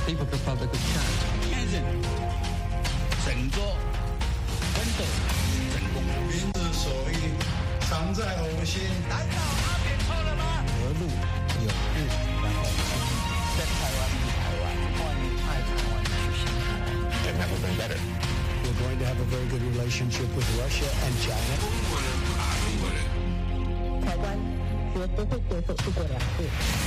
People's Republic of China。 天神，整个奋斗成功。 民之所欲，常在吾心。 难道阿扁错了吗？ 和路有路，然后在台湾是台湾，欢迎爱台湾去新台湾。 And never been better. We're going to have a very good relationship with Russia and China. 台湾绝不会接受一国两制。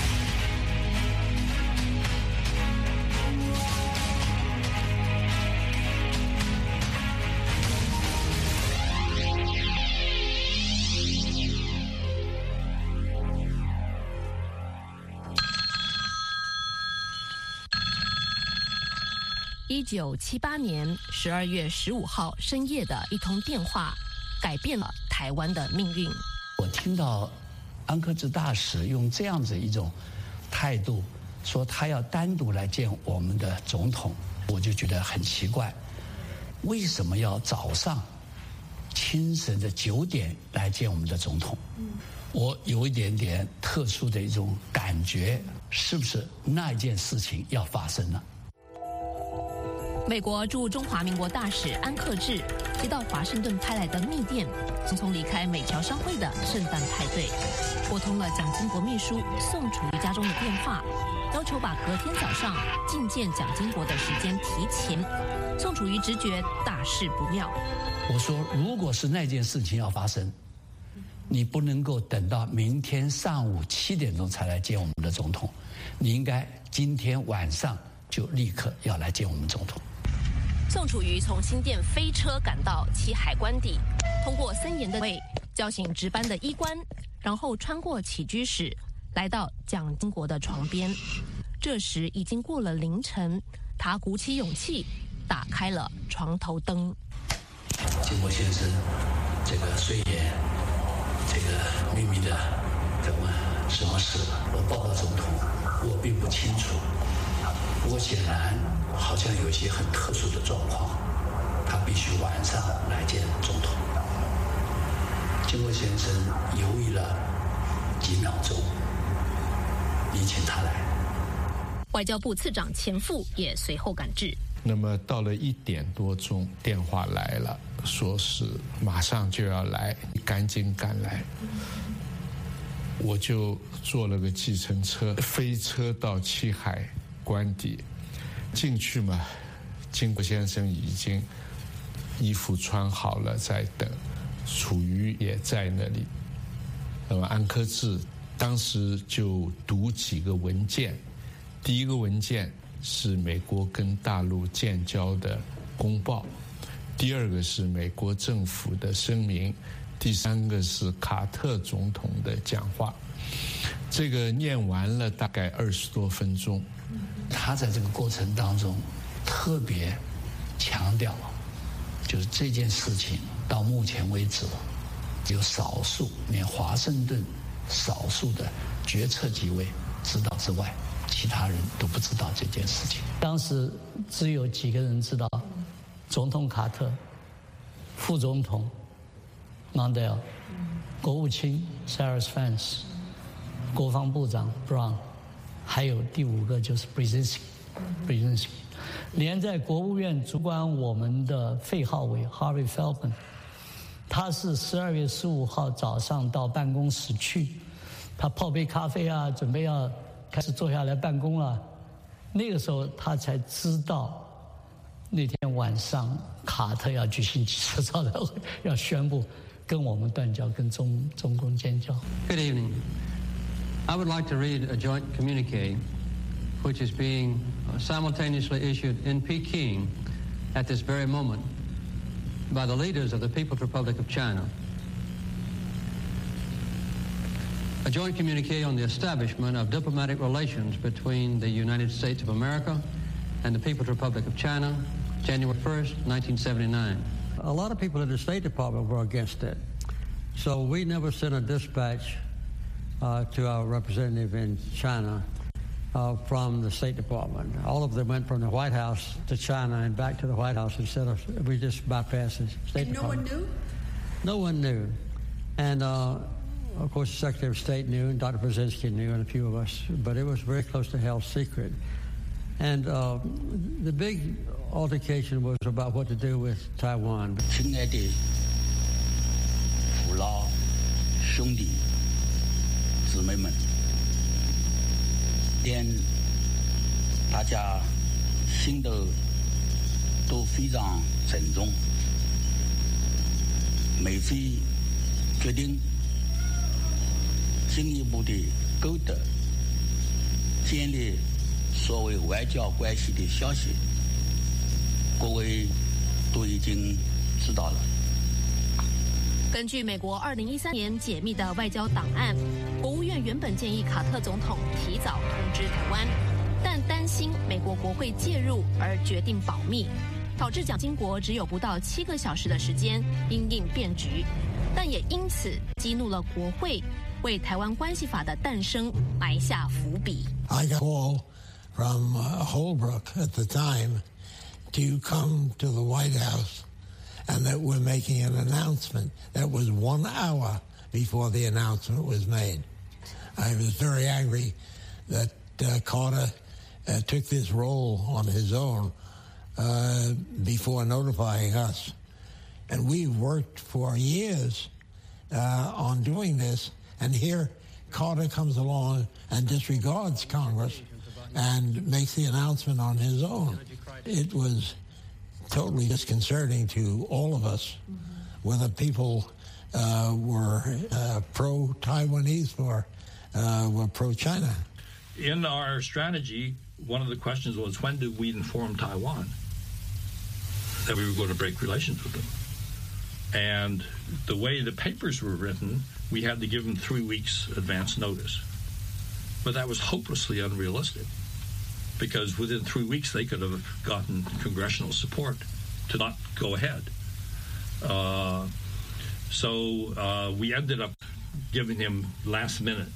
1978年12月15号深夜的一通电话，改变了台湾的命运。 我听到安克志大使用这样子一种态度，说他要单独来见我们的总统，我就觉得很奇怪，为什么要早上清晨的9点来见我们的总统？我有一点点特殊的一种感觉，是不是那一件事情要发生了？ 美国驻中华民国大使安克志接到华盛顿派来的密电，匆匆离开美侨商会的圣诞派对，拨通了蒋经国秘书宋楚瑜家中的电话，要求把隔天早上觐见蒋经国的时间提前。宋楚瑜直觉大事不妙。 我说，如果是那件事情要发生，你不能够等到明天上午7点钟才来见我们的总统，你应该今天晚上就立刻要来见我们总统。 宋楚瑜从新店飞车赶到七海关底，通过森严的位叫醒值班的医官，然后穿过起居室，来到蒋经国的床边。这时已经过了凌晨，他鼓起勇气打开了床头灯。 经国先生，这个虽然这个秘密的在问什么事，我报告总统，我并不清楚。不过显然好像有一些很特殊的状况，他必须晚上来见总统。经国先生犹豫了几秒钟，你请他来。 外交部次长钱复也随后赶至。 那么到了1点多钟，电话来了，说是马上就要来，赶紧赶来。我就坐了个计程车，飞车到七海关底，进去嘛，经国先生已经衣服穿好了在等，楚瑜也在那里。那么安克志当时就读几个文件，第一个文件是美国跟大陆建交的公报，第二个是美国政府的声明，第三个是卡特总统的讲话。这个念完了大概20多分钟。 他在这个过程当中特别强调，就是这件事情到目前为止有少数，连华盛顿少数的决策几位知道之外，其他人都不知道这件事情。 当时只有几个人知道，总统卡特、副总统曼德尔、国务卿 Cyrus Vance、国防部长 Brown， 还有第5个就是 Brzezinski。连在国务院主管我们的费浩伟 Harvey Feldman， 他是12月15号早上到办公室去，他泡杯咖啡啊，准备要开始坐下来办公了。那个时候他才知道，那天晚上卡特要举行记者招待会，要宣布跟我们断交，跟中共建交。 Good evening. I would like to read a joint communique which is being simultaneously issued in Peking at this very moment by the leaders of the People's Republic of China. A joint communique on the establishment of diplomatic relations between the United States of America and the People's Republic of China, January 1st, 1979. A lot of people in the State Department were against it. So we never sent a dispatch to our representative in China from the State Department. All of them went from the White House to China and back to the White House instead of, we just bypassed the State Department. And no one knew? No one knew. And of course, the Secretary of State knew, and Dr. Brzezinski knew, and a few of us, but it was very close to held secret. And the big altercation was about what to do with Taiwan. 亲爱的父老兄弟姊妹们，大家心都非常沉重。美菲决定进一步的勾搭建立所谓外交关系的消息，各位都已经知道了。 根据美国2013年解密的外交档案，国务院原本建议卡特总统提早通知台湾，但担心美国国会介入而决定保密，导致蒋经国只有不到7个小时的时间因应变局，但也因此激怒了国会，为台湾关系法的诞生埋下伏笔。 I got a call from Holbrooke at the time to come to the White House and that we're making an announcement. That was 1 hour before the announcement was made. I was very angry that Carter took this role on his own before notifying us. And we worked for years on doing this, and here Carter comes along and disregards Congress and makes the announcement on his own. It was totally disconcerting to all of us, whether people were pro-Taiwanese or were pro-China. In our strategy, one of the questions was, when did we inform Taiwan that we were going to break relations with them? And the way the papers were written, we had to give them 3 weeks advance notice. But that was hopelessly unrealistic, because within 3 weeks they could have gotten congressional support to not go ahead. So we ended up giving him last-minute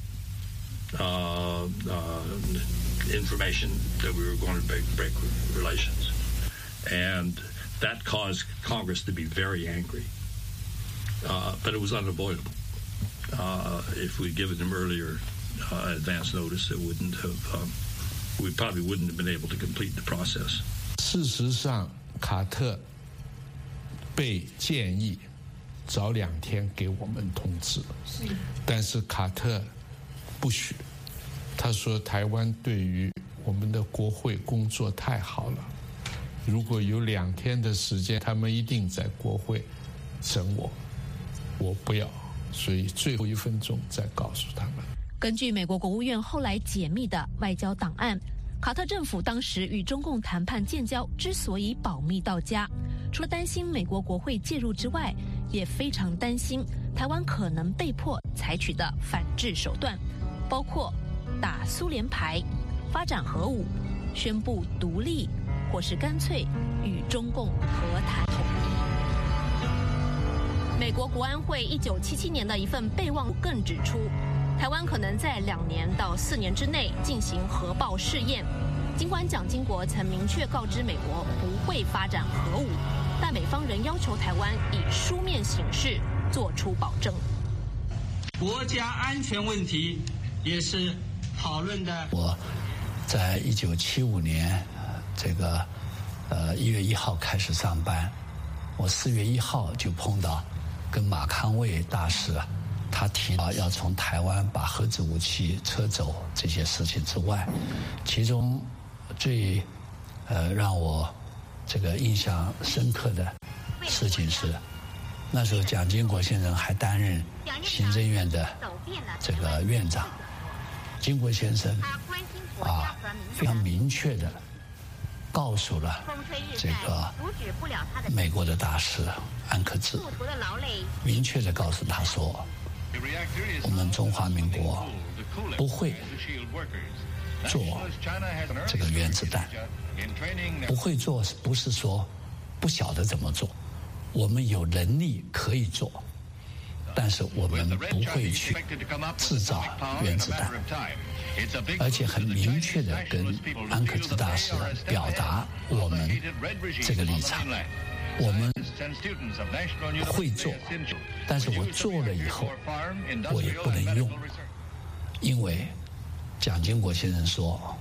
information that we were going to break relations. And that caused Congress to be very angry. But it was unavoidable. If we'd given him earlier advance notice, it wouldn't have... we probably wouldn't have been able to complete the process. 事实上，卡特被建议早2天给我们通知，但是卡特不许。他说台湾对于我们的国会工作太好了，如果有2天的时间，他们一定在国会整我，我不要，所以最后1分钟再告诉他们。 根据美国国务院后来解密的外交档案，卡特政府当时与中共谈判建交之所以保密到家，除了担心美国国会介入之外，也非常担心台湾可能被迫采取的反制手段，包括打苏联牌、发展核武、宣布独立，或是干脆与中共和谈统一。美国国安会1977年的一份备忘录更指出，台湾可能在2年到4年之内进行核爆试验。尽管蒋经国曾明确告知美国不会发展核武，但美方仍要求台湾以书面形式做出保证。 国家安全问题也是讨论的。 我在1975年这个1月1号开始上班，我4月1号就碰到跟马康卫大使他提到要从台湾把核子武器撤走这些事情之外，其中最让我这个印象深刻的事情是，那时候蒋经国先生还担任行政院的这个院长，经国先生非常明确的告诉了这个美国的大使安克志，明确的告诉他说，我们中华民国不会做这个原子弹，不会做不是说不晓得怎么做，我们有能力可以做，但是我们不会去制造原子弹，而且很明确的跟安克志大使表达我们这个立场，我们会做，但是我做了以后我也不能用，因为蒋经国先生说，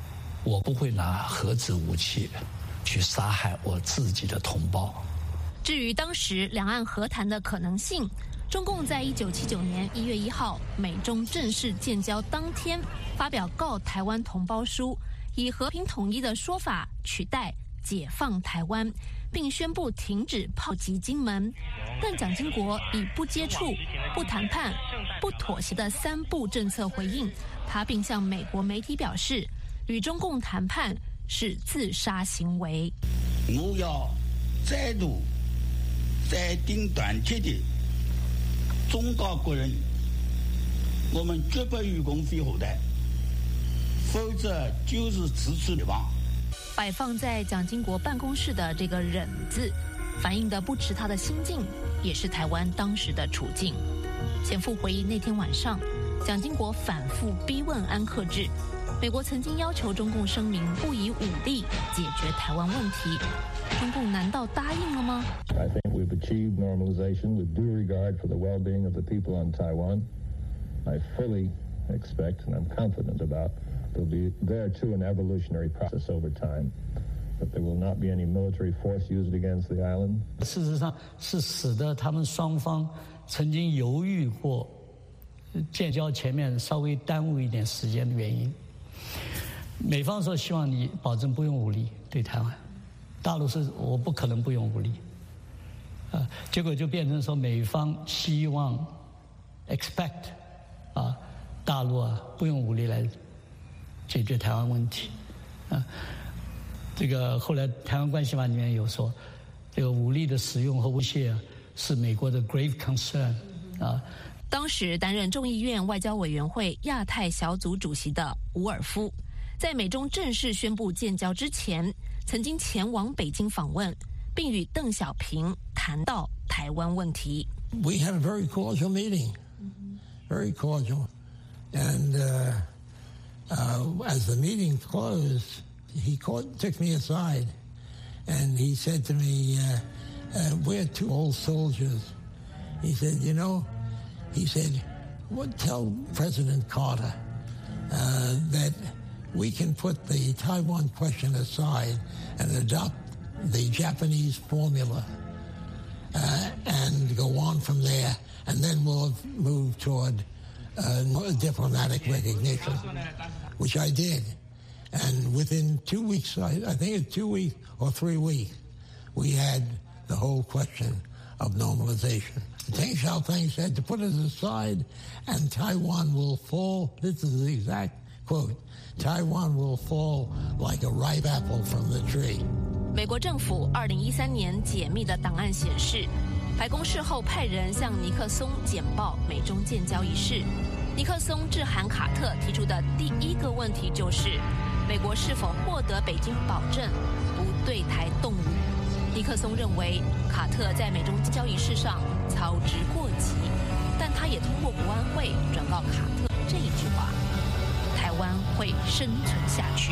我不会拿核子武器去杀害我自己的同胞。 至于当时两岸和谈的可能性，中共在1979年1月1号美中正式建交当天发表告台湾同胞书，以和平统一的说法取代解放台湾，并宣布停止炮击金门。但蒋经国以不接触、不谈判、不妥协的3不政策回应他，并向美国媒体表示，与中共谈判是自杀行为。 我要再度再定短期的忠告国人，我们绝不与共飞后台，否则就是自取灭亡。 摆放在蒋经国办公室的这个忍字，反映的不止他的心境，也是台湾当时的处境。前夫回忆那天晚上，蒋经国反复逼问安克志，美国曾经要求中共声明不以武力解决台湾问题，中共难道答应了吗？ I think we've achieved normalization with due regard for the well-being of the people on Taiwan. I fully expect, and I'm confident about, there'll be there too an evolutionary process over time, but there will not be any military force used against the island. 事实上是使得他们双方曾经犹豫过建交前面稍微耽误一点时间的原因。美方说希望你保证不用武力对台湾，大陆是我不可能不用武力，结果就变成说美方希望 expect 大陆不用武力来解决台湾问题，这个后来台湾关系法里面有说，这个武力的使用和威胁是美国的 grave concern 当时担任众议院外交委员会亚太小组主席的伍尔夫，在美中正式宣布建交之前，曾经前往北京访问，并与邓小平谈到台湾问题。 We had a very cordial meeting, very cordial, and as the meeting closed, he took me aside, and he said to me, "We're two old soldiers." He said, "You know," he said, "tell President Carter that we can put the Taiwan question aside and adopt the Japanese formula and go on from there, and then we'll move toward diplomatic recognition," which I did. And within 2 weeks, I think it's 2 weeks or 3 weeks, we had the whole question of normalization. Deng Xiaoping said to put it aside and Taiwan will fall, this is the exact quote, Taiwan will fall like a ripe apple from the tree. 美国政府2013年解密的档案显示，白宫事后派人向尼克松简报美中建交一事。尼克松致函卡特提出的第一个问题就是，美国是否获得北京保证不对台动武？尼克松认为卡特在美中建交一事上操之过急，但他也通过国安会转告卡特这一句话：台湾会生存下去。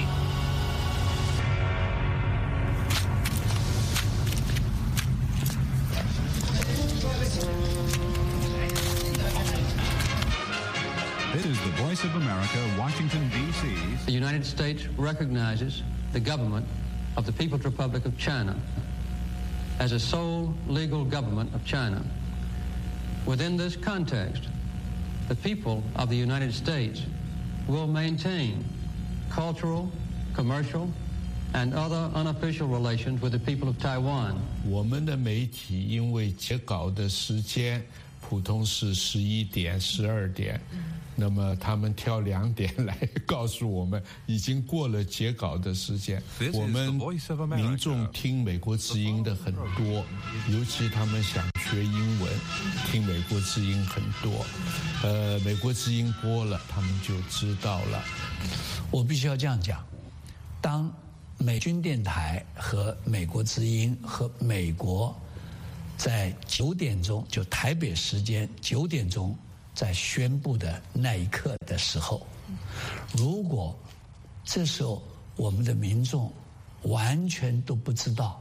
This is the Voice of America, Washington, D.C. The United States recognizes the government of the People's Republic of China as a sole legal government of China. Within this context, the people of the United States will maintain cultural, commercial, and other unofficial relations with the people of Taiwan. 我们的媒体因为截稿的时间普通是11点、12点。那么他们挑2点来告诉我们，已经过了截稿的时间。我们民众听美国之音的很多，尤其他们想学英文，听美国之音很多。美国之音播了，他们就知道了。 我必须要这样讲，当美军电台和美国之音和美国在9点钟，就台北时间9点钟。在宣布的那一刻的时候，如果这时候我们的民众完全都不知道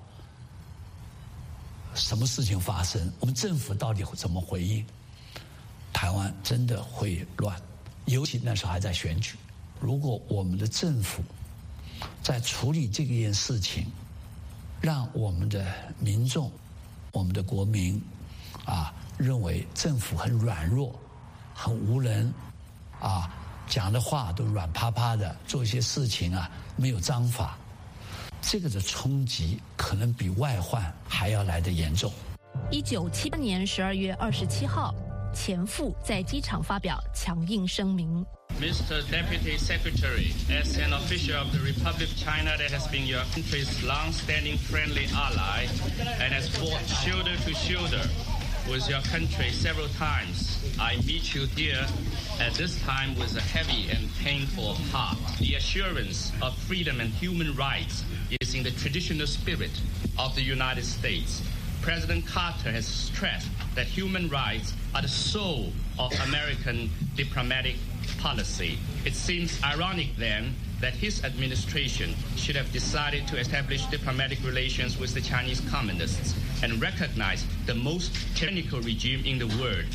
什么事情发生，我们政府到底怎么回应，台湾真的会乱。尤其那时候还在选举，如果我们的政府在处理这件事情，让我们的民众、我们的国民认为政府很软弱、很无能讲的话都软趴趴的，做一些事情没有章法，这个的冲击可能比外患还要来得严重。 1978年12月27号，前夫在机场发表强硬声明。 Mr. Deputy Secretary, as an official of the Republic of China that has been your country's long-standing friendly ally and has fought shoulder to shoulder with your country several times, I meet you here at this time with a heavy and painful heart. The assurance of freedom and human rights is in the traditional spirit of the United States. President Carter has stressed that human rights are the soul of American diplomatic policy. It seems ironic then that his administration should have decided to establish diplomatic relations with the Chinese Communists and recognize the most tyrannical regime in the world.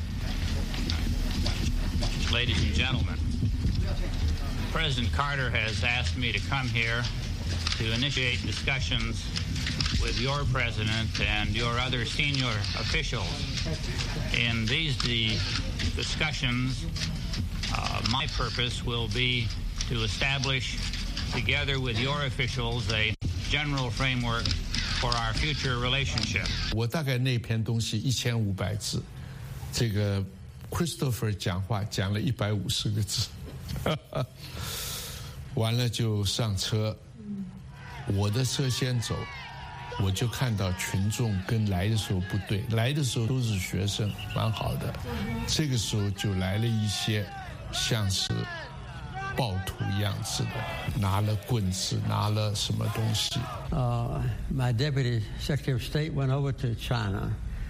Ladies and gentlemen, President Carter has asked me to come here to initiate discussions with your president and your other senior officials. In these discussions, my purpose will be to establish, together with your officials, a general framework for our future relationship. 我大概那篇东西1500字，这个 Christopher 讲话讲了150个字，完了就上车，我的车先走。我就看到群众跟来的时候不对，来的时候都是学生，蛮好的。这个时候就来了一些像是暴徒样子的，拿了棍子，拿了什么东西。 My Deputy Secretary of State went over to China,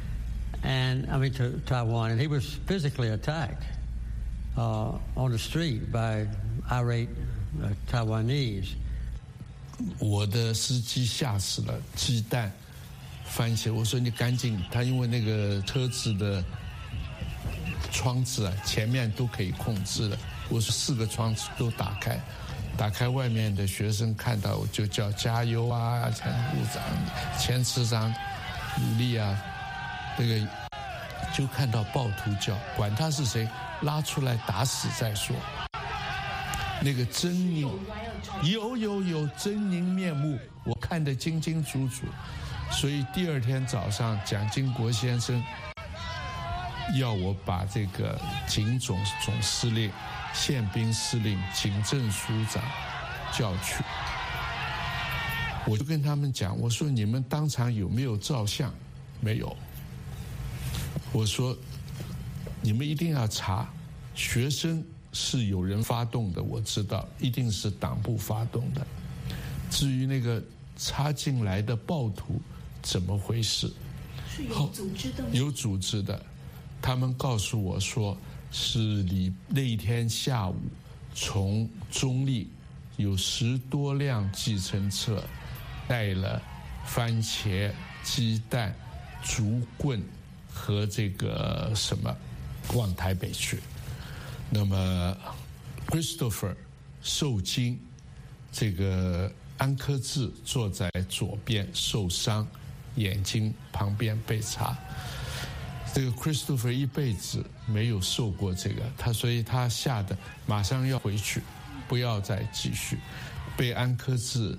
to Taiwan, and he was physically attacked on the street by irate Taiwanese. 我的司机吓死了，鸡蛋、番茄，我说你赶紧，他因为那个车子的窗子前面都可以控制了，我说4个窗子都打开，打开外面的学生看到我就叫加油啊，前部长、前次长努力啊，这个就看到暴徒叫，管他是谁，拉出来打死再说。那个狰狞，有狰狞面目，我看得清清楚楚。所以第2天早上，蒋经国先生要我把这个警总司令、宪兵司令、警政署长叫去，我就跟他们讲，我说你们当场有没有照相？没有。我说你们一定要查，学生是有人发动的，我知道一定是党部发动的。至于那个插进来的暴徒怎么回事？ 是有组织的吗？ 有组织的，他们告诉我说是那一天下午从中立有10多辆计程车带了番茄、鸡蛋、竹棍和这个什么往台北去。那么 Christopher 受惊，这个安科志坐在左边受伤，眼睛旁边被插。这个 Christopher 一辈子没有受过这个，所以他吓得马上要回去，不要再继续，被安科志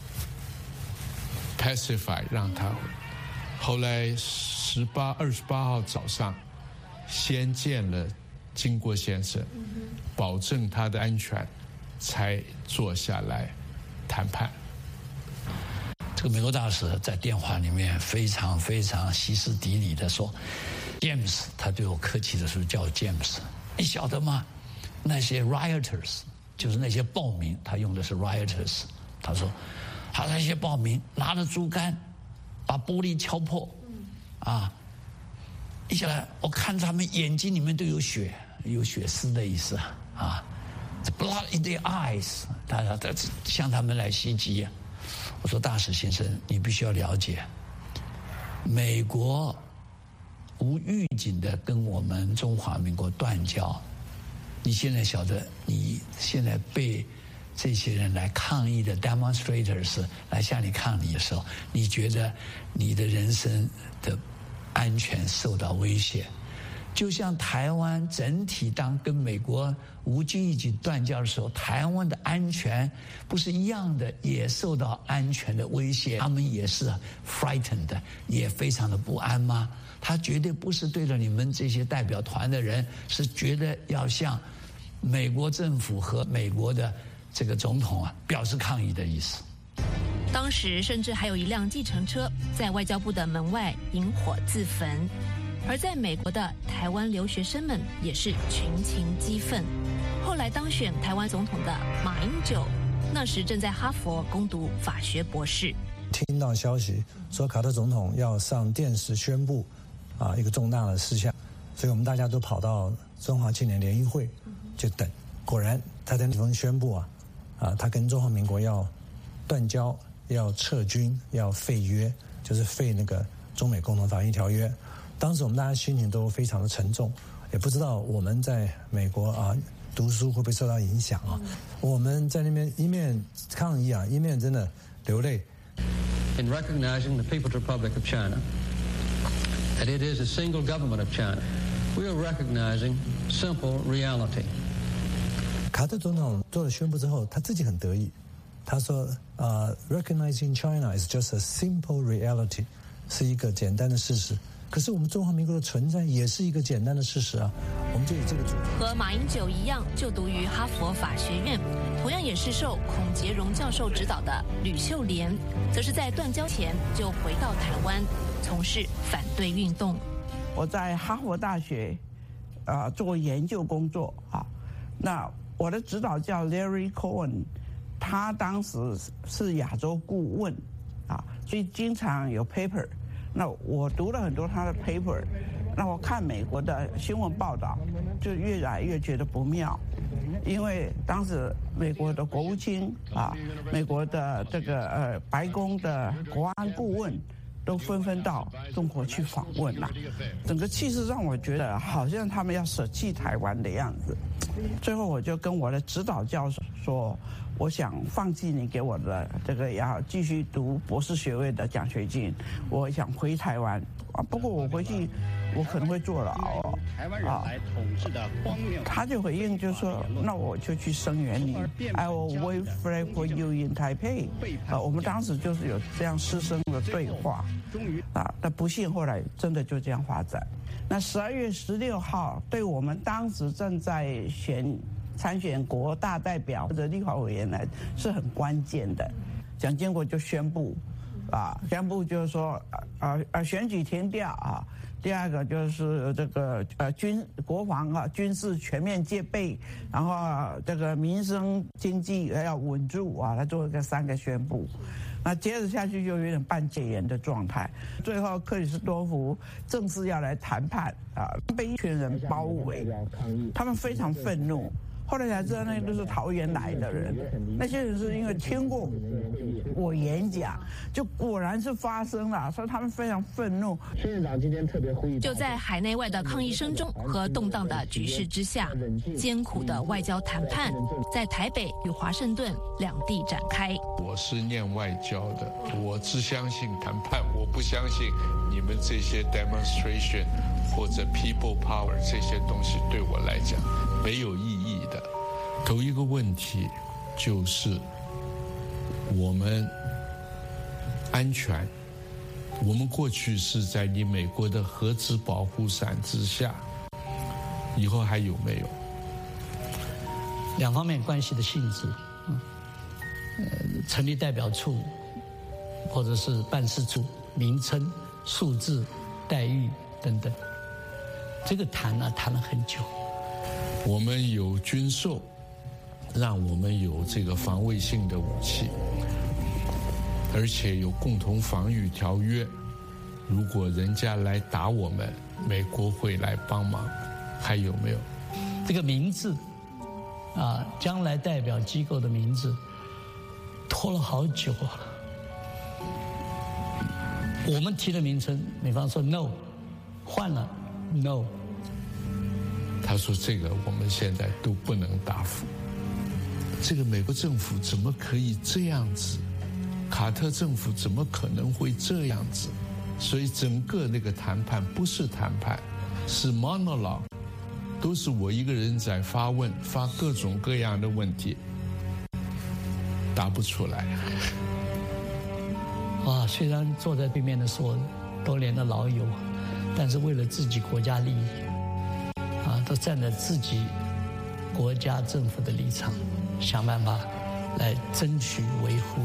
pacify 让他回。后来28号早上先见了经国先生，保证他的安全，才坐下来谈判。 这个美国大使在电话里面非常非常歇斯底里的说 ：“James， 他对我客气的时候叫我 James， 你晓得吗？那些 rioters 就是那些暴民，他用的是 rioters。他说，他那些暴民拿着竹竿把玻璃敲破，一下来我看他们眼睛里面都有血。”有血丝的意思，the blood in their eyes， 他向他们来袭击。我说大使先生，你必须要了解，美国无预警的跟我们中华民国断交，你现在晓得，你现在被这些人来抗议的 demonstrators 来向你抗议的时候，你觉得你的人身的安全受到威胁？就像台湾整体当跟美国无军一举断交的时候，台湾的安全不是一样的，也受到安全的威胁，他们也是 frightened， 也非常的不安吗？他绝对不是对着你们这些代表团的人，是觉得要向美国政府和美国的这个总统表示抗议的意思。 当时甚至还有一辆计程车在外交部的门外引火自焚。而在美国的台湾留学生们也是群情激愤。后来当选台湾总统的马英九，那时正在哈佛攻读法学博士。 听到消息说卡特总统要上电视宣布一个重大的事项，所以我们大家都跑到中华青年联谊会就等。果然他在那封宣布他跟中华民国要断交、要撤军、要废约，就是废那个中美共同防疫条约。当时我们大家心情都非常的沉重，也不知道我们在美国读书会不会受到影响我们在那边一面抗议一面真的流泪。 In recognizing the People's Republic of China, that it is a single government of China, we are recognizing simple reality. 卡特总统做了宣布之后，他自己很得意，他说recognizing China is just a simple reality， 是一个简单的事实。可是我们中华民国的存在也是一个简单的事实我们就以这个主题。 和马英九一样就读于哈佛法学院，同样也是受孔杰荣教授指导的吕秀莲，则是在断交前就回到台湾从事反对运动。 我在哈佛大学做研究工作那我的指导教 Larry Cohen， 他当时是亚洲顾问所以经常有 paper。那我读了很多他的 paper， 那我看美国的新闻报道，就越来越觉得不妙，因为当时美国的国务卿美国的这个白宫的国安顾问都纷纷到中国去访问整个气势让我觉得好像他们要舍弃台湾的样子。最后我就跟我的指导教授说，我想放弃你给我的这个要继续读博士学位的奖学金，我想回台湾不过我回去我可能会坐牢台湾人来统治的荒谬。他就回应就说，那我就去声援你 I will wait for you in Taipei。我们当时就是有这样师生的对话但不幸后来真的就这样发展。那12月16号对我们当时正在参选国大代表或者立法委员来是很关键的。蒋经国就宣布就是说选举停掉第二个就是这个国防军事全面戒备，然后这个民生经济要稳住他做一个3个宣布。那接着下去就有点半戒严的状态。最后克里斯多夫正式要来谈判被一群人包围，他们非常愤怒。后来才知道那都是桃园来的人，那些人是因为听过我演讲，就果然是发生了，所以他们非常愤怒。孙院长今天特别呼吁， 就在海内外的抗议声中和动荡的局势之下，艰苦的外交谈判在台北与华盛顿两地展开。 我是念外交的，我只相信谈判，我不相信你们这些 demonstration 或者 people power 这些东西对我来讲没有意义的。头一个问题就是我们安全，我们过去是在你美国的核子保护伞之下，以后还有没有？ 两方面关系的性质，成立代表处或者是办事处、名称、数字、待遇等等，这个谈了很久。 我们有军售，让我们有这个防卫性的武器，而且有共同防御条约。如果人家来打我们，美国会来帮忙，还有没有？ 这个名字将来代表机构的名字拖了好久我们提的名称，美方说 no， 换了 no。 他说这个我们现在都不能答复。 这个美国政府怎么可以这样子？卡特政府怎么可能会这样子？所以整个那个谈判不是谈判，是 monologue， 都是我一个人在发问，发各种各样的问题，答不出来。 虽然坐在对面的是我多年的老友，但是为了自己国家利益，都站在自己国家政府的立场，想办法来争取维护。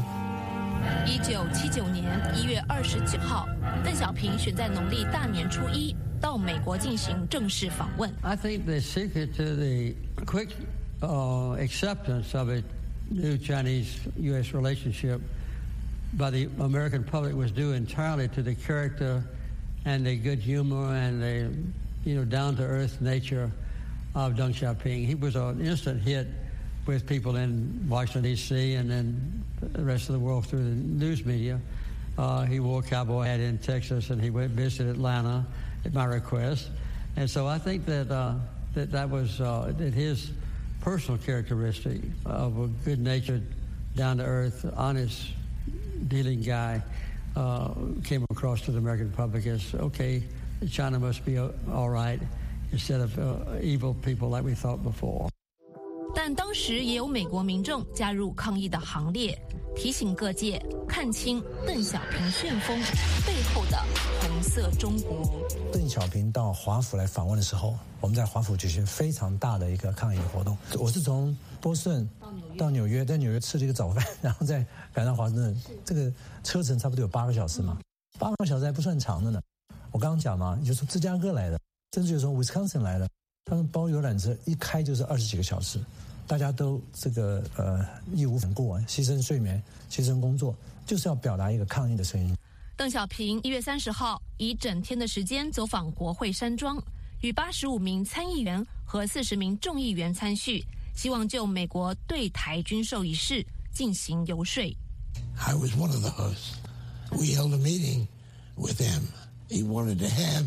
1979年1月29号，邓小平选在农历大年初1到美国进行正式访问。 I think the secret to the quick acceptance of a new Chinese-U.S. relationship by the American public was due entirely to the character and the good humor and the down-to-earth nature of Deng Xiaoping. He was an instant hit with people in Washington, D.C. and then the rest of the world through the news media. He wore a cowboy hat in Texas, and he went visit Atlanta at my request. And so I think that that was that his personal characteristic of a good-natured, down-to-earth, honest dealing guy came across to the American public as, okay, China must be all right, instead of evil people like we thought before. 但当时也有美国民众加入抗议的行列，提醒各界看清邓小平旋风背后的红色中国。 邓小平到华府来访问的时候，我们在华府举行非常大的一个抗议活动。我是从波士顿到纽约，在纽约吃了一个早饭，然后再赶到华盛顿，这个车程差不多有8个小时嘛，8个小时还不算长的呢。我刚刚讲嘛，有从芝加哥来的，甚至有从 Wisconsin 来的，他们包游览车一开就是20几个小时。大家都这个义无反顾啊，牺牲睡眠，牺牲工作，就是要表达一个抗议的声音。 邓小平1月30号以整天的时间走访国会山庄，与85名参议员和40名众议员参叙，希望就美国对台军售一事进行游说。 I was one of the hosts. We held a meeting with him. He wanted to have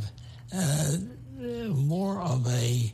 more of a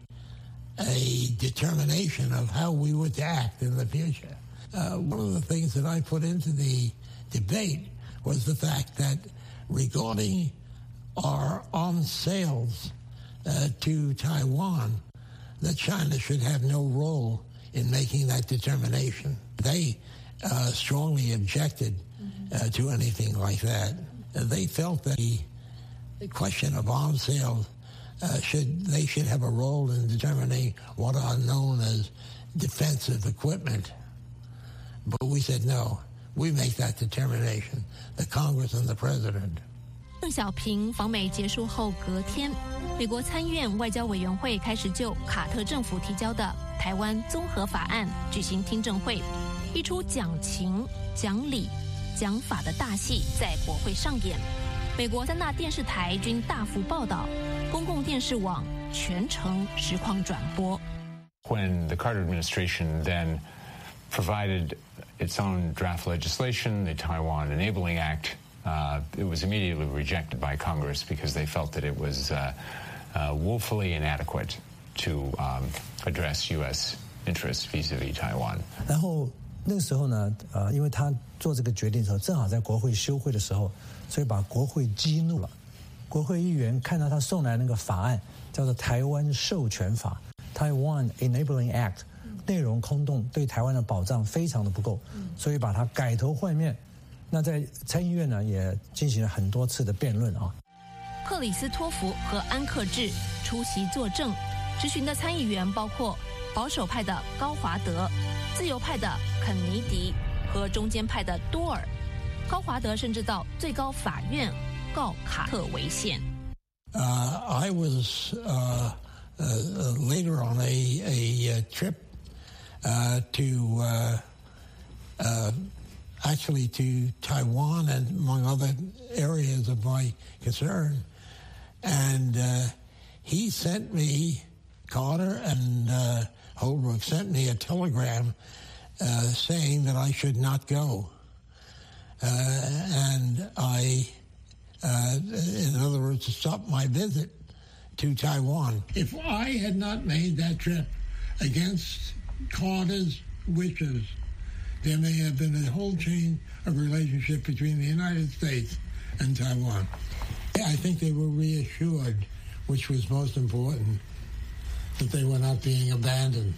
determination of how we would act in the future. One of the things that I put into the debate was the fact that regarding our arms sales to Taiwan, that China should have no role in making that determination. They strongly objected to anything like that. They felt that the question of arms sales they should have a role in determining what are known as defensive equipment. But we said no. We make that determination, the Congress and the President. 邓小平访美结束后隔天，美国参议院外交委员会开始就卡特政府提交的台湾综合法案举行听证会，一出讲情、讲理、讲法的大戏在国会上演。美国3大电视台均大幅报道，公共电视网全程实况转播。 When the Carter administration then provided its own draft legislation, the Taiwan Enabling Act, it was immediately rejected by Congress because they felt that it was woefully inadequate to address U.S. interests vis-a-vis Taiwan. 然后那个时候呢，因为他做这个决定的时候，正好在国会休会的时候，所以把国会激怒了。国会议员看到他送来那个法案，叫做《台湾授权法》（Taiwan Enabling Act），内容空洞，对台湾的保障非常的不够，所以把它改头换面。那在参议院呢，也进行了很多次的辩论啊。 克里斯托弗和安克志出席作证，质询的参议员包括保守派的高华德、自由派的肯尼迪和中间派的多尔。高华德甚至到最高法院告卡特违宪。 I was later on a trip to actually to Taiwan and among other areas of my concern, and he sent me, Carter and Holbrooke sent me a telegram saying that I should not go. And I, in other words, to stop my visit to Taiwan. If I had not made that trip against Carter's wishes, there may have been a whole chain of relationship between the United States and Taiwan. I think they were reassured, which was most important, that they were not being abandoned.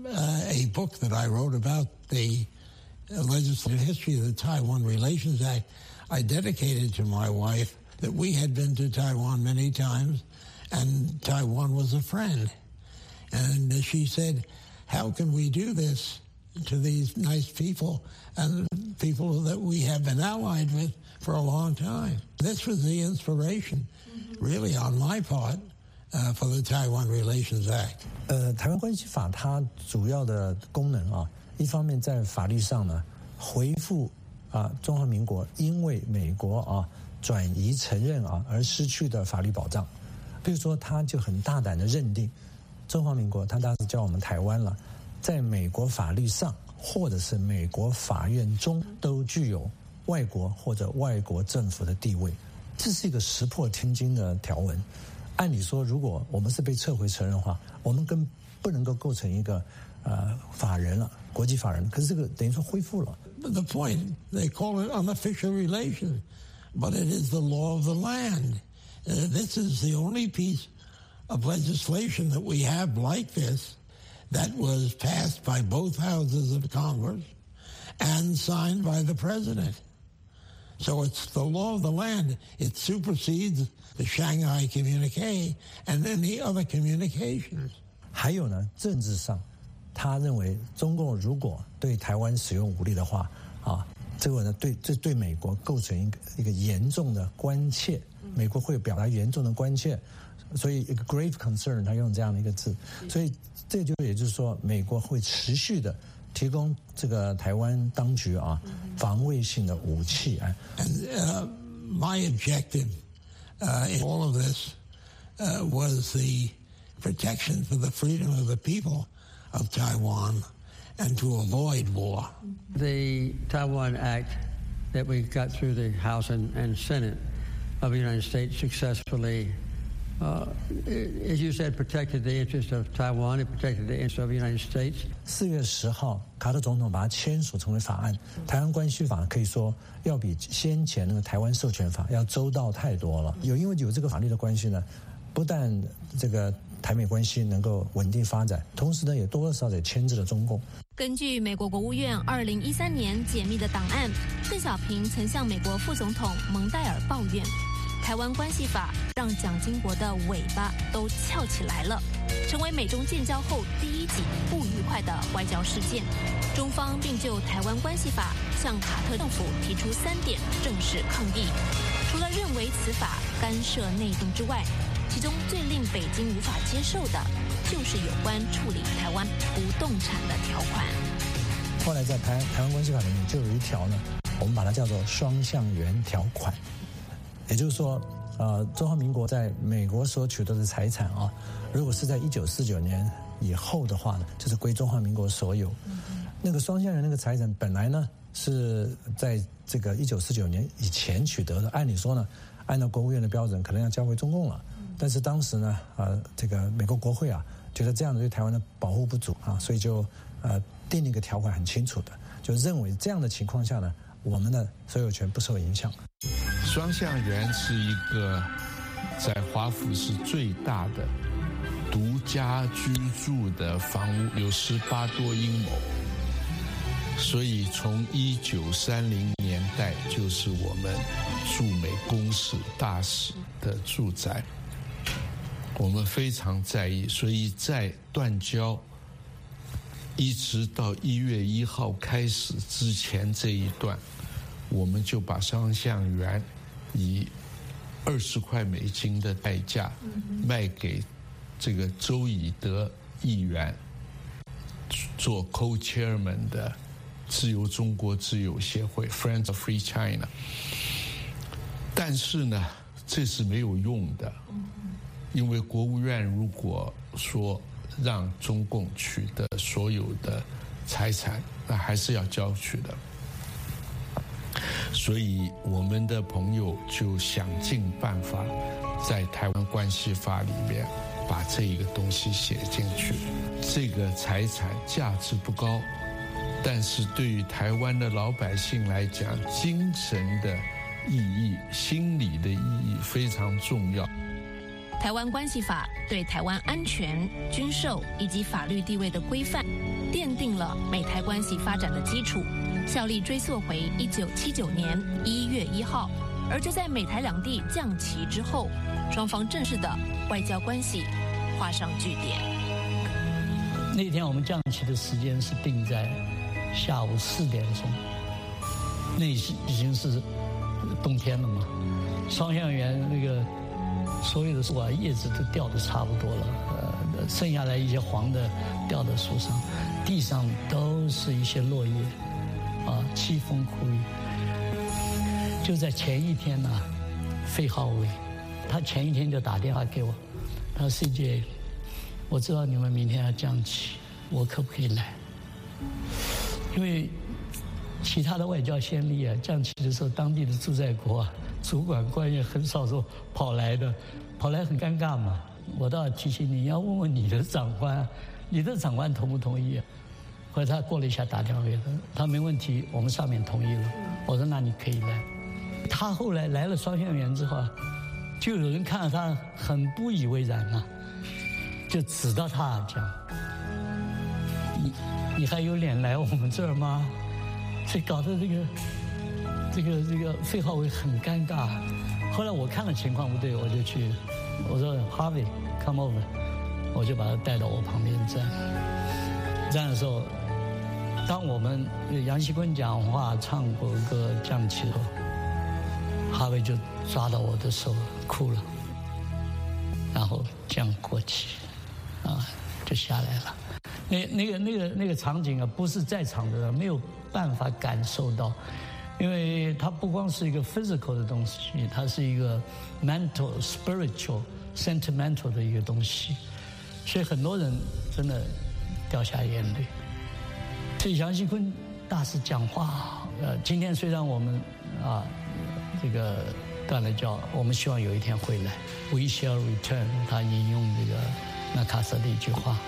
A book that I wrote about the legislative history of the Taiwan Relations Act, I dedicated to my wife that we had been to Taiwan many times, and Taiwan was a friend. And she said, how can we do this to these nice people and people that we have been allied with for a long time? This was the inspiration, really, on my part, for the Taiwan Relations Act. 台湾关系法它主要的功能啊，一方面在法律上呢，回复中华民国因为美国转移承认而失去的法律保障。比如说，他就很大胆的认定中华民国，他当时叫我们台湾了，在美国法律上或者是美国法院中都具有外国或者外国政府的地位，这是一个石破天惊的条文。按理说，如果我们是被撤回承认的话，我们更不能够构成一个法人了，国际法人。可是这个等于说恢复了。 The point, they call it unofficial relations, but it is the law of the land. This is the only piece of legislation that we have like this that was passed by both houses of Congress and signed by the president. So it's the law of the land. It supersedes the Shanghai Communique and any other communications. 还有呢，政治上，他认为中共如果对台湾使用武力的话，这个呢对美国构成一个严重的关切，美国会表达严重的关切，所以一个 grave concern， 他用这样的一个字，所以这就也就是说，美国会持续的提供这个台湾当局防卫性的武器。 And my objective in all of this was the protection for the freedom of the people of Taiwan and to avoid war. The Taiwan Act that we got through the House and Senate of the United States successfully, as you said, protected the interest of Taiwan. It protected the interest of the United States. 4月10号，卡特总统把它签署成为法案。台湾关系法可以说要比先前那个台湾授权法要周到太多了。因为有这个法律的关系呢，不但这个台美关系能够稳定发展，同时呢也多多少少也牵制了中共。 根据美国国务院2013年解密的档案，邓小平曾向美国副总统蒙代尔抱怨，台湾关系法让蒋经国的尾巴都翘起来了，成为美中建交后第一起不愉快的外交事件。中方并就台湾关系法向卡特政府提出3点正式抗议，除了认为此法干涉内政之外，其中最令北京无法接受的就是有关处理台湾不动产的条款。 后来在台湾关系法里面就有一条呢，我们把它叫做双向源条款，也就是说，中华民国在美国所取得的财产如果是在1949年以后的话呢，就是归中华民国所有。那个双向源那个财产本来呢是在这个1949年以前取得的，按理说呢，按照国务院的标准，可能要交回中共了。但是当时呢，这个美国国会觉得这样对台湾的保护不足所以就定了一个条款很清楚的，就认为这样的情况下呢，我们的所有权不受影响。 双向源是一个在华府是最大的独家居住的房屋，有18多英亩，所以从1930年代就是我们驻美公使大使的住宅。我们非常在意，所以在断交一直到1月1号开始之前这一段，我们就把双向源以20块美金的代价卖给这个周以德议员做 co-chairman 的自由中国自由协会 Friends of Free China。 但是呢，这是没有用的，因为国务院如果说让中共取得所有的财产，那还是要交取的。所以我们的朋友就想尽办法在台湾关系法里面把这一个东西写进去。这个财产价值不高， 但是对于台湾的老百姓来讲，精神的意义、心理的意义非常重要。 台湾关系法对台湾安全、军售以及法律地位的规范，奠定了美台关系发展的基础，效力追溯回1979年1月1号。而就在美台两地降旗之后，双方正式的外交关系画上句点。 那天我们降旗的时间是定在下午4点钟，那已经是冬天了嘛，双向园那个所有的树啊叶子都掉得差不多了，剩下来一些黄的掉在树上，地上都是一些落叶，凄风苦雨。就在前一天呢，费浩伟，他前一天就打电话给我，他说 CJ， 我知道你们明天要降旗，我可不可以来？因为其他的外交先例啊，降旗的时候，当地的驻在国啊，主管官员很少说跑来的，跑来很尴尬嘛。我倒要提醒你，要问问你的长官，你的长官同不同意啊？后来他过了一下打电话给他没问题，我们上面同意了。我说那你可以来。他后来来了双向园之后啊，就有人看到他很不以为然啊，就指到他讲，你还有脸来我们这儿吗？所以搞得这个费浩伟很尴尬。后来我看了情况不对，我就去，我说 Harvey come over， 我就把他带到我旁边站的时候，当我们杨锡坤讲话、唱国歌、降旗后，哈维就抓到我的手哭了，然后降国旗，就下来了。那个场景啊，不是在场的人没有办法感受到，因为它不光是一个 physical 的东西，它是一个 mental、spiritual、sentimental 的一个东西，所以很多人真的掉下眼泪。所以杨锡坤大使讲话，今天虽然我们这个断了交，我们希望有一天会来 ，We shall return。他引用这个纳卡瑟的一句话。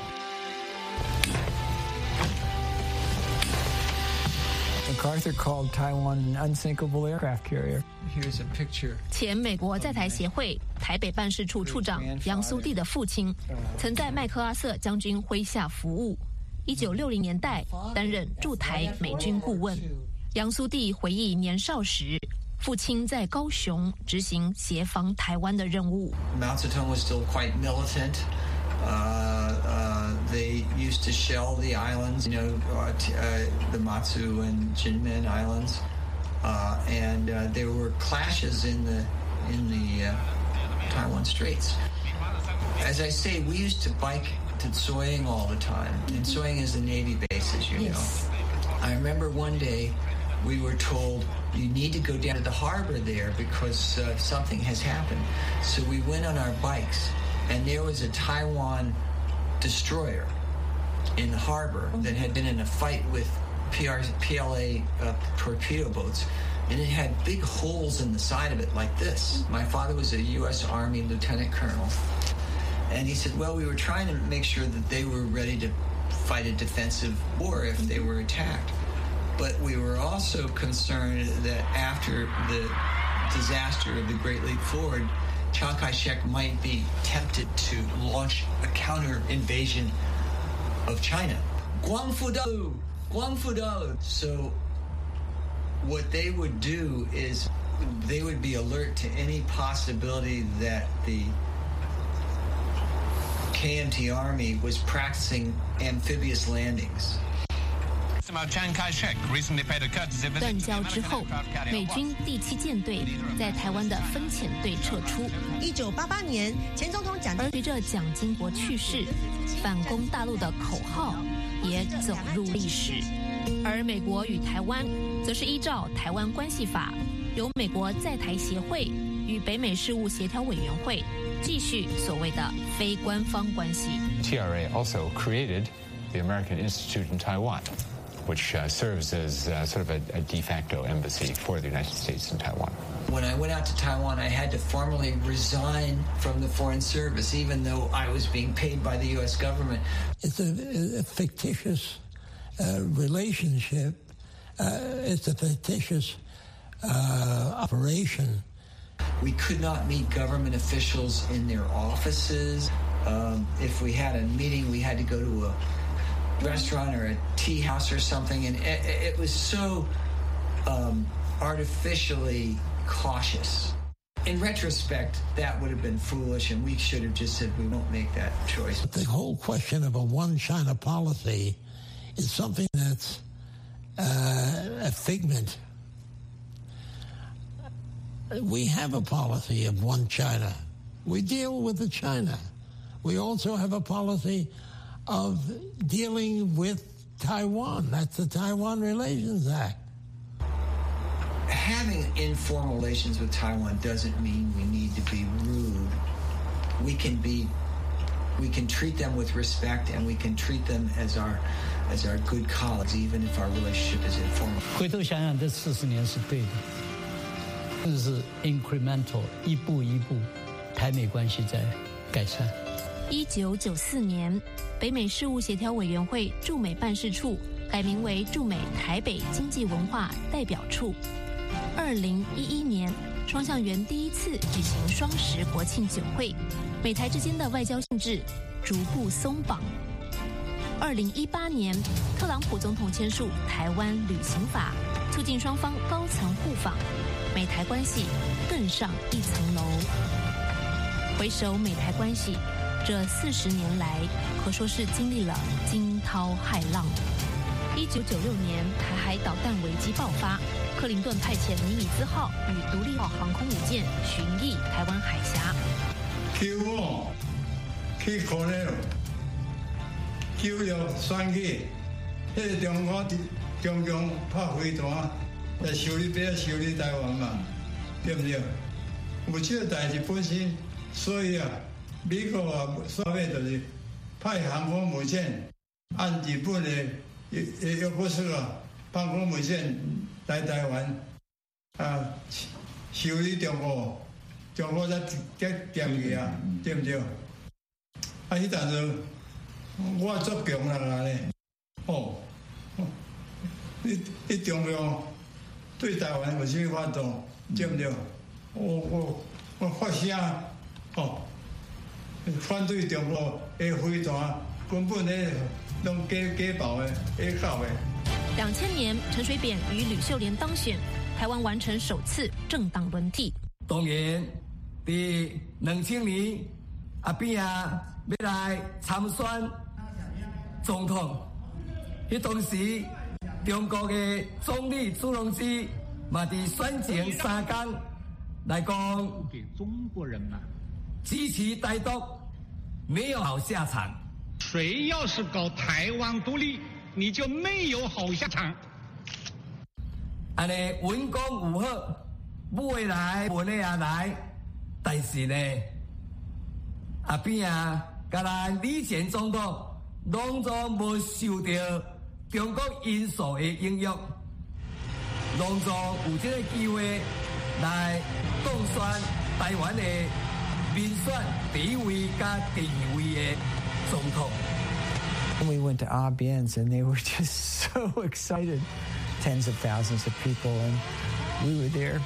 MacArthur called Taiwan an unsinkable aircraft carrier. Here's a picture. 前美国在台协会台北办事处处长杨苏棣的父亲，曾在麦克阿瑟将军麾下服务。1960年代担任驻台美军顾问。杨苏棣回忆年少时，父亲在高雄执行协防台湾的任务。 Mao Zedong was still quite militant. They used to shell the islands, the Matsu and Jinmen Islands, and there were clashes in the Taiwan Straits. As I say, we used to bike to Soyang all the time, and Soyang is the Navy base, as you know. I remember one day we were told you need to go down to the harbor there because something has happened. So we went on our bikes, and there was a Taiwan destroyer in the harbor that had been in a fight with PLA torpedo boats, and it had big holes in the side of it like this. My father was a U.S. Army lieutenant colonel, and he said, well, we were trying to make sure that they were ready to fight a defensive war if they were attacked. But we were also concerned that after the disaster of the Great Leap Forward, Chiang Kai-shek might be tempted to launch a counter-invasion of China. Guangfu Dao! So what they would do is they would be alert to any possibility that the KMT Army was practicing amphibious landings. 断交之后，美军第7舰队在台湾的分遣队撤出。 1988年，前总统蒋而随着蒋经国去世，反攻大陆的口号也走入历史。而美国与台湾则是依照《台湾关系法》，由美国在台协会与北美事务协调委员会继续所谓的非官方关系。 TRA also created the American Institute in Taiwan, which serves as sort of a de facto embassy for the United States in Taiwan. When I went out to Taiwan, I had to formally resign from the Foreign Service, even though I was being paid by the U.S. government. It's a fictitious relationship. It's a fictitious operation. We could not meet government officials in their offices. If we had a meeting, we had to go to a restaurant or a tea house or something, and it was so artificially cautious. In retrospect, that would have been foolish, and we should have just said we won't make that choice. The whole question of a one China policy is something that's a figment. We have a policy of one China. We deal with the China. We also have a policy of dealing with Taiwan. That's the Taiwan Relations Act. Having informal relations with Taiwan doesn't mean we need to be rude. We can treat them with respect, and we can treat them as our good colleagues, even if our relationship is informal. 回头想想，这40年是对的，这是 incremental， 一步一步，台美关系在改善。 1994年，北美事务协调委员会驻美办事处改名为驻美台北经济文化代表处。2011年，双向园第一次举行双十国庆酒会，美台之间的外交性质逐步松绑。2018年，特朗普总统签署台湾旅行法，促进双方高层互访，美台关系更上一层楼。回首美台关系，这40年来可说是经历了惊涛骇浪。1996年，台海导弹危机爆发，克林顿派遣尼米兹号与独立号航空母舰巡弋台湾海峡。 9号去可能9月选举，迄个中国中共拍飞弹来修理台湾嘛，对不对？有这个代志本身，所以美国所谓就是派航空母舰按日本的约克斯航空母舰来台湾修理中国才点去对不对？迄阵时我足强啦咧，你中央对台湾有啥法度，对不对？我发声反对中国的飞弹，根本咧拢假爆的，假搞的。 2000年，陈水扁与吕秀莲当选，台湾完成首次政党轮替。 当然，在2000年，阿扁要来参选总统，迄当时中国的总理朱镕基嘛伫选前3天来讲，给中国人嘛，支持台独没有好下场。 谁要是搞台湾独立，你就没有好下场。 安尼文攻武吓，武的来，文的也来，但是呢，阿扁甲咱李前总统拢总无受到中国因素的影响，拢总有这个机会来当选台湾的民选第一位甲第二位的总统。 We went to ABNs and they were just so excited, tens of thousands of people, and we were there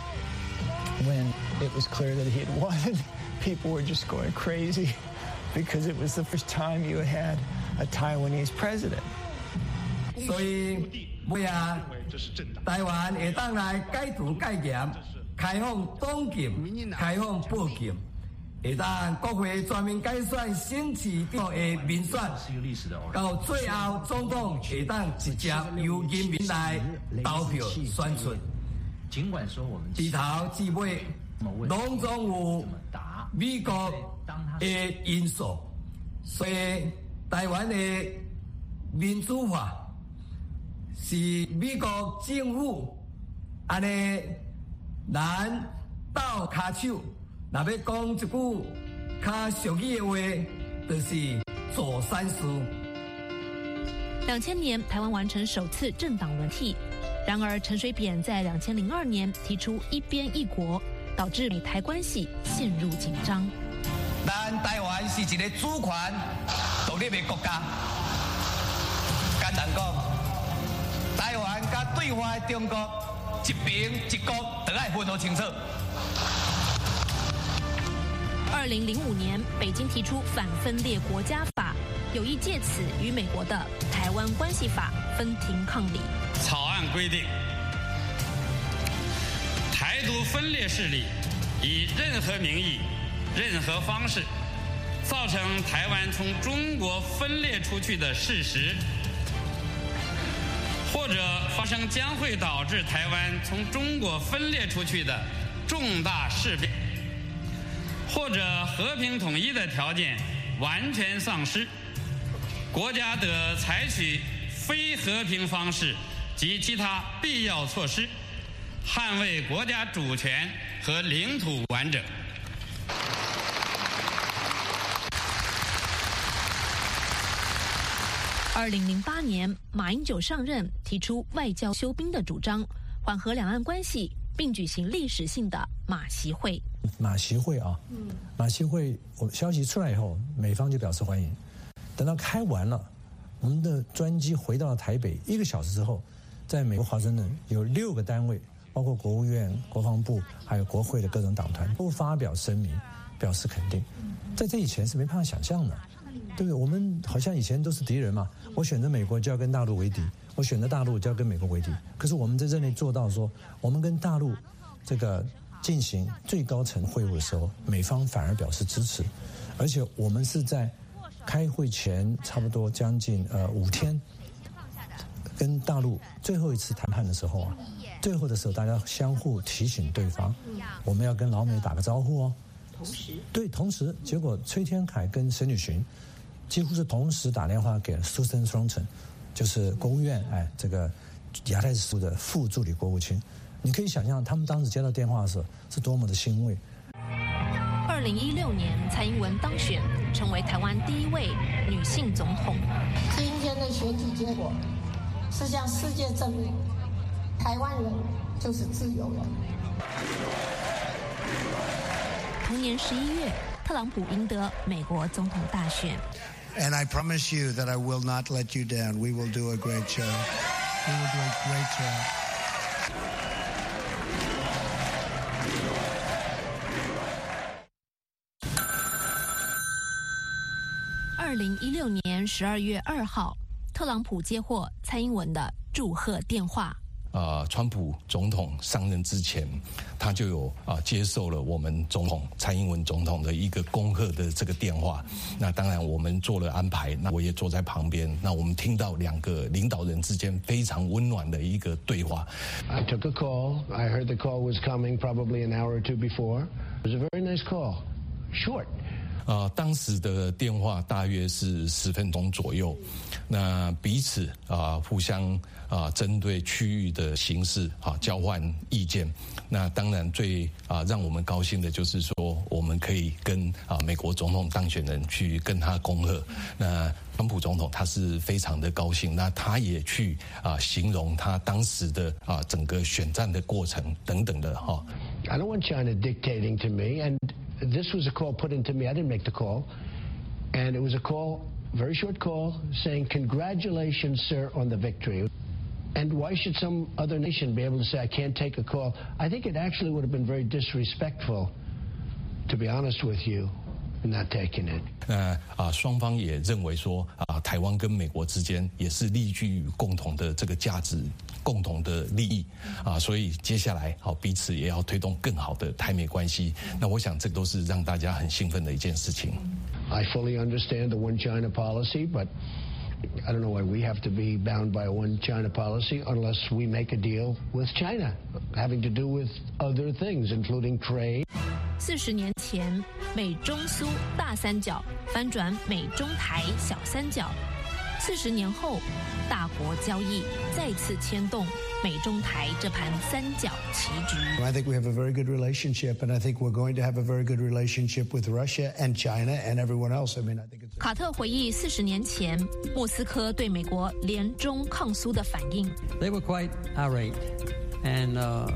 when it was clear that he had won. People were just going crazy because it was the first time you had a Taiwanese president. 所以，尾台湾会当来改图改严，开放党禁，开放报禁。会当国会全面改选省市长的民选，到最后总统会当直接由人民来投票选出。低头至尾，拢总有美国的因素，所以台湾的民主化是美国政府安尼难倒骹手。若要讲一句较俗语的话，就是做善事。 2000年，台湾完成首次政党轮替。然而，陈水扁在2002年提出一边一国，导致美台关系陷入紧张。 咱台湾是一个主权独立的国家，简单讲， 台湾甲对方的中国一边一国都要分好清楚。 2005年，北京提出反分裂国家法，有意借此与美国的台湾关系法分庭抗礼。 草案规定，台独分裂势力以任何名义、任何方式，造成台湾从中国分裂出去的事实，或者发生将会导致台湾从中国分裂出去的重大事变，或者和平统一的条件完全丧失，国家得采取非和平方式及其他必要措施，捍卫国家主权和领土完整。 2008年，马英九上任，提出外交休兵的主张，缓和两岸关系，并举行历史性的马习会。 马习会啊，马习会，消息出来以后，美方就表示欢迎。等到开完了，我们的专机回到了台北，1个小时之后，在美国华盛顿有6个单位，包括国务院、国防部，还有国会的各种党团，都发表声明，表示肯定。在这以前是没办法想象的。对不对？我们好像以前都是敌人嘛，我选择美国就要跟大陆为敌，我选择大陆就要跟美国为敌。可是我们在这里做到说，我们跟大陆这个进行最高层会晤的时候，美方反而表示支持，而且我们是在开会前差不多将近5天，跟大陆最后一次谈判的时候啊，最后的时候大家相互提醒对方，我们要跟老美打个招呼哦。同时，结果崔天凯跟沈履巡几乎是同时打电话给 Susan Thornton， 就是国务院这个亚太事务的副助理国务卿。你可以想象他们当时接到电话的时候是多么的欣慰。 2016年，蔡英文当选，成为台湾第1位女性总统。 今天的选举结果是向世界证明，台湾人就是自由人。 同年11月，特朗普赢得美国总统大选。 And I promise you that I will not let you down. We will do a great job. We will do a great job.2016年12月2号，特朗普接获蔡英文的祝贺电话。 川普总统上任之前，他就有接受了我们总统蔡英文总统的一个恭贺的这个电话。那当然我们做了安排，那我也坐在旁边。那我们听到2个领导人之间非常温暖的一个对话。 I took a call. I heard the call was coming probably an hour or two before. It was a very nice call. Short. 当时的电话大约是10分钟左右，那彼此互相针对区域的形势交换意见。那当然最让我们高兴的就是说，我们可以跟美国总统当选人去跟他恭贺。那川普总统他是非常的高兴，那他也去形容他当时的整个选战的过程等等的哈。 I don't want China dictating to me, and this was a call put into me. I didn't make the call, and it was a call, very short call, saying congratulations, sir, on the victory. And why should some other nation be able to say I can't take a call? I think it actually would have been very disrespectful, to be honest with you.Not taking it. 那双方也认为说台湾跟美国之间也是立据于共同的这个价值、共同的利益所以接下来彼此也要推动更好的台美关系。那我想这都是让大家很兴奋的一件事情。 I fully understand the one China policy, but I don't know why we have to be bound by a one China policy unless we make a deal with China, having to do with other things, including trade. 40年前，美中苏大三角翻转美中台小三角。40年后，大国交易再次牵动美中台这盘三角棋局。 I think we have a very good relationship, and I think we're going to have a very good relationship with Russia and China and everyone else. I mean, I think it's. 卡特回忆40年前莫斯科对美国联中抗苏的反应。 They were quite irate and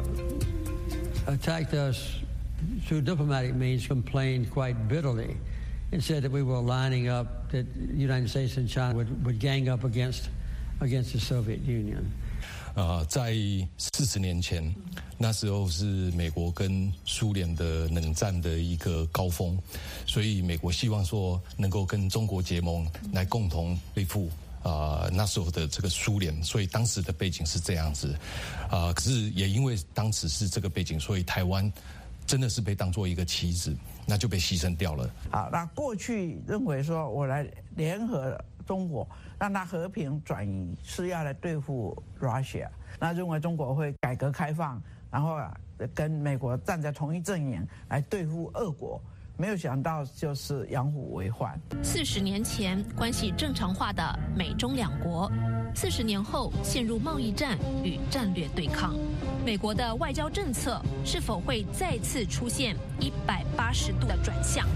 attacked us through diplomatic means, complained quite bitterly and said that we were lining up, that the United States and China would gang up against the Soviet Union. 在40年前，那时候是美国跟苏联的冷战的一个高峰，所以美国希望说能够跟中国结盟，来共同对付那时候的这个苏联，所以当时的背景是这样子。可是也因为当时是这个背景，所以台湾真的是被当作一个棋子，那就被牺牲掉了。 好，那过去认为说我来联合中国，让它和平转移，是要来对付 Russia。那认为中国会改革开放，然后跟美国站在同一阵营来对付俄国。没有想到就是养虎为患。 40年前关系正常化的美中两国，40年后陷入贸易战与战略对抗。美国的外交政策是否会再次出现180度的转向？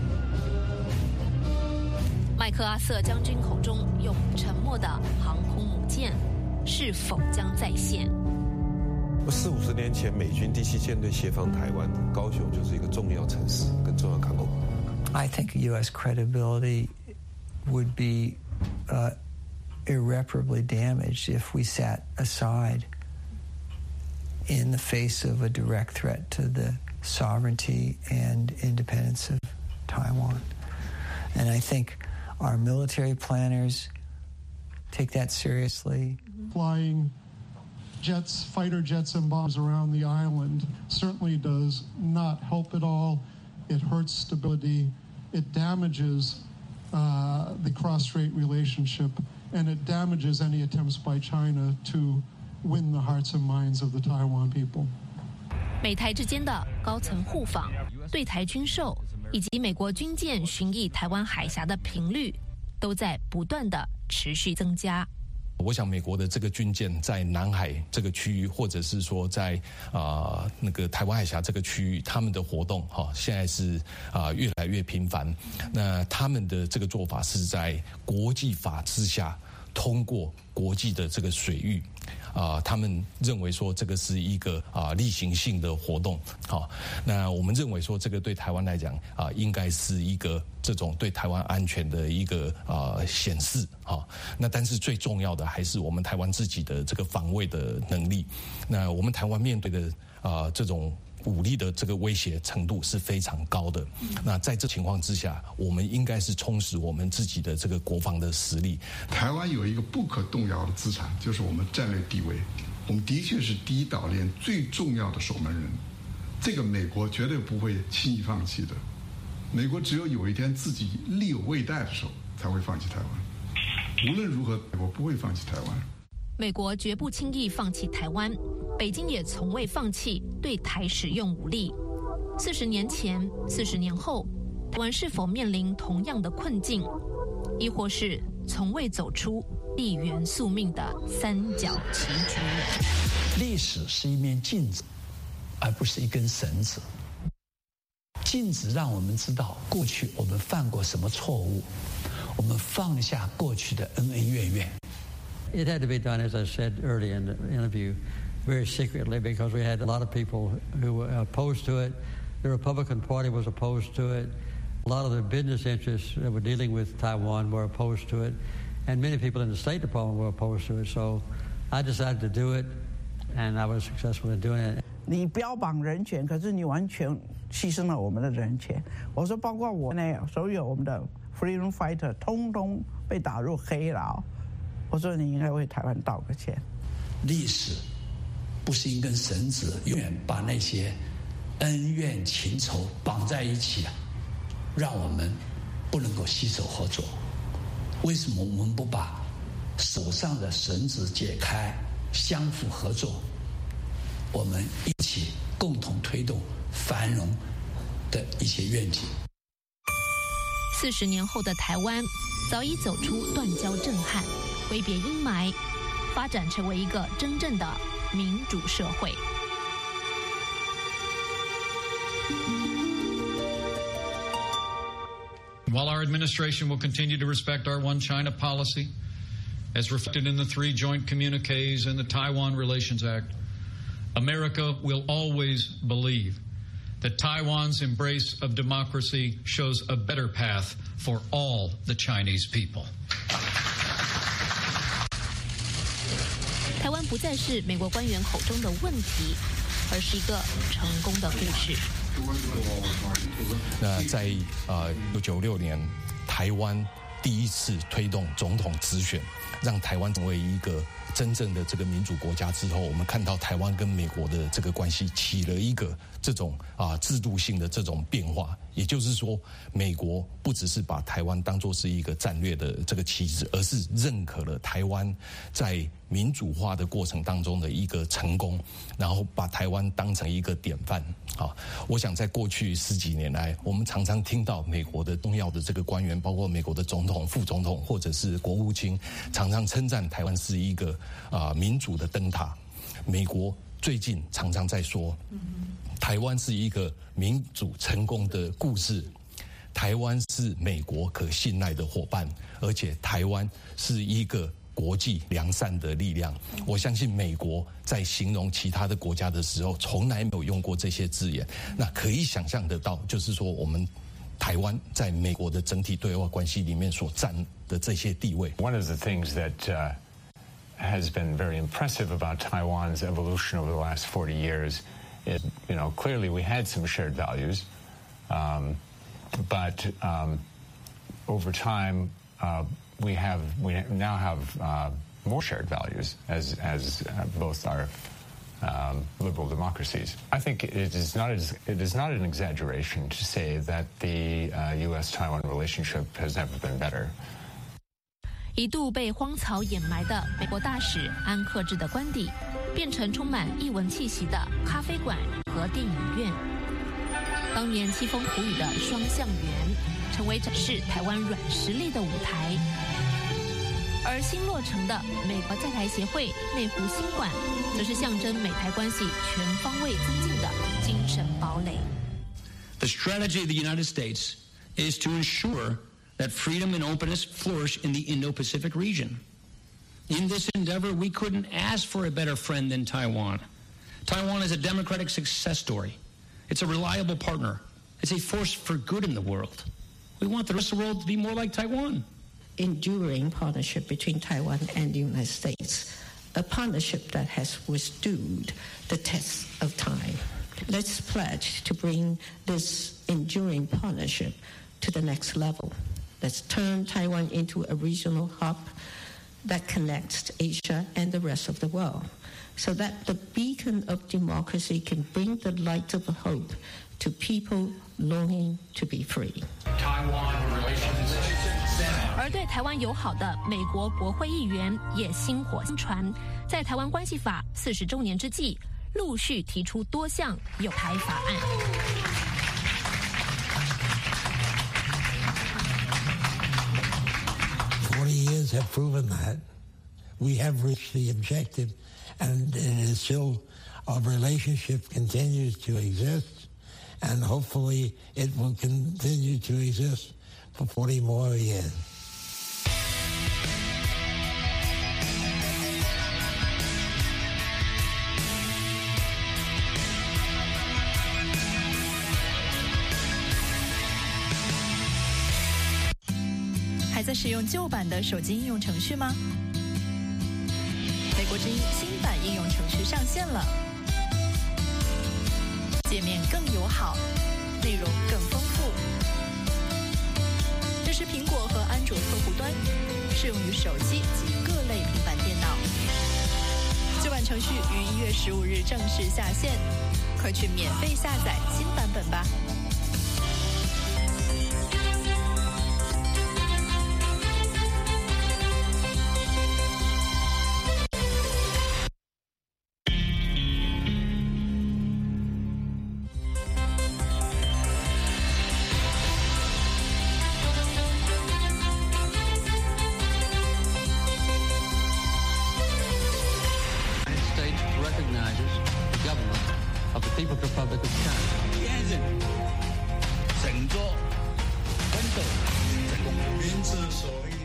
麦克阿瑟将军口中永沉没的航空母舰，是否将再现 ？40-50年前，美军第7舰队协防台湾，高雄就是一个重要城市跟重要港口。 I think U.S. credibility would be irreparably damaged if we sat aside in the face of a direct threat to the sovereignty and independence of Taiwan. And I think our military planners take that seriously. Flying jets, fighter jets and bombs around the island certainly does not help at all. It hurts stability. It damages the cross-strait relationship, and it damages any attempts by China to win the hearts and minds of the Taiwan people. 美台之间的高层互访、对台军售以及美国军舰巡弋台湾海峡的频率，都在不断的持续增加。 我想美国的这个军舰在南海这个区域，或者是说在那个台湾海峡这个区域，他们的活动现在是越来越频繁。那他们的这个做法是在国际法之下，通过国际的这个水域。他们认为说这个是一个例行性的活动，那我们认为说这个对台湾来讲应该是一个这种对台湾安全的一个显示，那但是最重要的还是我们台湾自己的这个防卫的能力。那我们台湾面对的这种武力的这个威胁程度是非常高的。那在这情况之下，我们应该是充实我们自己的这个国防的实力。 台湾有一个不可动摇的资产，就是我们战略地位。我们的确是第一岛链最重要的守门人，这个美国绝对不会轻易放弃的。美国只有一天自己力有未逮的时候，才会放弃台湾。无论如何，美国不会放弃台湾。 美国绝不轻易放弃台湾，北京也从未放弃对台使用武力。40年前、40年后，台湾是否面临同样的困境，亦或是从未走出地缘宿命的三角棋局？ 历史是一面镜子，而不是一根绳子。镜子让我们知道过去我们犯过什么错误，我们放下过去的恩恩怨怨。 It had to be done, as I said earlier in the interview, very secretly, because we had a lot of people who were opposed to it. The Republican Party was opposed to it. A lot of the business interests that were dealing with Taiwan were opposed to it. And many people in the State Department were opposed to it. So I decided to do it, and I was successful in doing it. 你标榜人权，可是你完全牺牲了我们的人权。我说，包括我呢，所有我们的 freedom fighter 通通被打入黑牢。我说你应该为台湾道个歉。 历史不是一根绳子，永远把那些恩怨情仇绑在一起，让我们不能够携手合作。为什么我们不把手上的绳子解开，相互合作？我们一起共同推动繁荣的一些愿景。 40年后的台湾，早已走出断交震撼。挥别阴霾，发展成为一个真正的民主社会。 While our administration will continue to respect our One China policy, as reflected in the 3 joint communiques and the Taiwan Relations Act, America will always believe that Taiwan's embrace of democracy shows a better path for all the Chinese people. 不再是美国官员口中的问题，而是一个成功的故事。 那在1996年，台湾第一次推动总统直选，让台湾成为一个真正的这个民主国家之后，我们看到台湾跟美国的这个关系起了一个这种制度性的这种变化。也就是说，美国不只是把台湾当作是一个战略的这个棋子，而是认可了台湾在民主化的过程当中的一个成功，然后把台湾当成一个典范。我想在过去10几年来，我们常常听到美国的重要的这个官员，包括美国的总统、副总统或者是国务卿，常常称赞台湾是一个民主的灯塔。美国最近常常在说，台湾是一个民主成功的故事，台湾是美国可信赖的伙伴，而且台湾是一个国际良善的力量。我相信美国在形容其他的国家的时候，从来没有用过这些字眼。那可以想象得到，就是说我们台湾在美国的整体对外关系里面所占的这些地位。 One of the things that has been very impressive about Taiwan's evolution over the last 40 years is, clearly we had some shared values, but over time we now have more shared values as both our liberal democracies. I think it is not an exaggeration to say that the U.S.-Taiwan relationship has never been better. 一度被荒草掩埋的美国大使安克志的官邸，变成充满艺文气息的咖啡馆和电影院。当年凄风苦雨的双橡园，成为展示台湾软实力的舞台。而新落成的美国在台协会内湖新馆，则是象征美台关系全方位增进的精神堡垒。 The strategy of the United States is to ensure that freedom and openness flourish in the Indo-Pacific region. In this endeavor, we couldn't ask for a better friend than Taiwan. Taiwan is a democratic success story. It's a reliable partner. It's a force for good in the world. We want the rest of the world to be more like Taiwan. Enduring partnership between Taiwan and the United States, a partnership that has withstood the test of time. Let's pledge to bring this enduring partnership to the next level. Let's turn Taiwan into a regional hub that connects Asia and the rest of the world, so that the beacon of democracy can bring the light of hope to people longing to be free. Taiwan relations. 而对台湾友好的美国国会议员也薪火相传，在台湾关系法40周年之际，陆续提出多项友台法案。 40 years have proven that we have reached the objective, and it is still our relationship continues to exist, and hopefully it will continue to exist for 40 more years. 还在使用旧版的手机应用程序吗？美国之音新版应用程序上线了，界面更友好，内容更丰富。支持苹果和安卓客户端，适用于手机及各类平板电脑。旧版程序于1月15日正式下线，快去免费下载新版本吧。 整个奋斗成功，名字所